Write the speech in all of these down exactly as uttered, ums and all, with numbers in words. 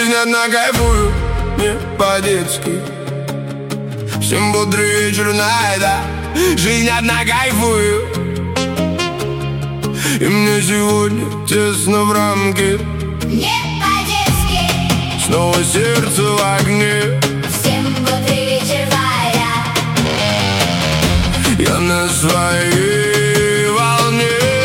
Жизнь одна, кайфую, не по-детски. Всем бодрый вечер, найда. Жизнь одна, кайфую. И мне сегодня тесно в рамке. Не по-детски. Снова сердце в огне. Всем бодрый вечер, Варя. Я на своей волне.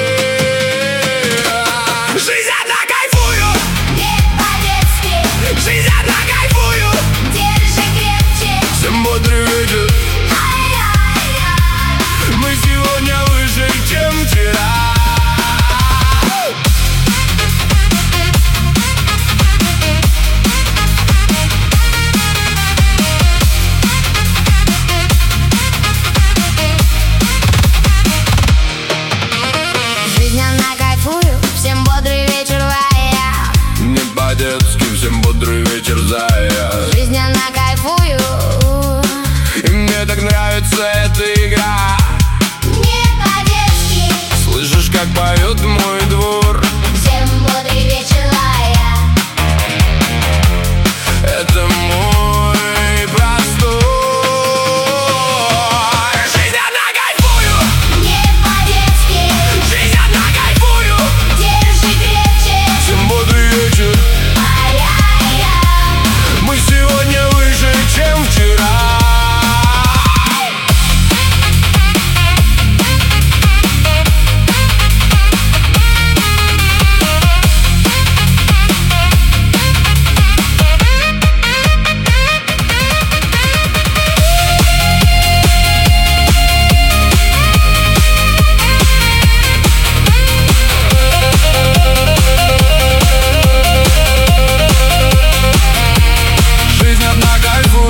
Жизнь одна, кайфую. Не по-детски. Жизнь одна, кайфую. Держи крепче. Всем бодрый вечер. Ай-яй-яй. Мы сегодня выше, чем вчера. По-детски, всем бодрый вечер, зая. Жизнь она, кайфую. И мне так нравится эта игра. Не по-детски. Слышишь, как поет мой двор? Всем бодрый вечер, Лая. Это мой простор. Жизнь одна, кайфую. Не по-детски. Жизнь одна, кайфую. Держи крепче. Всем бодрый вечер. Мы сегодня выше, чем вчера.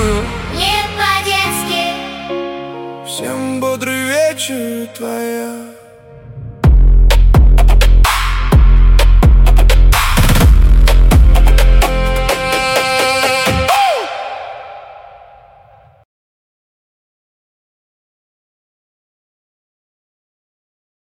Всем бодрый вечер, твоя.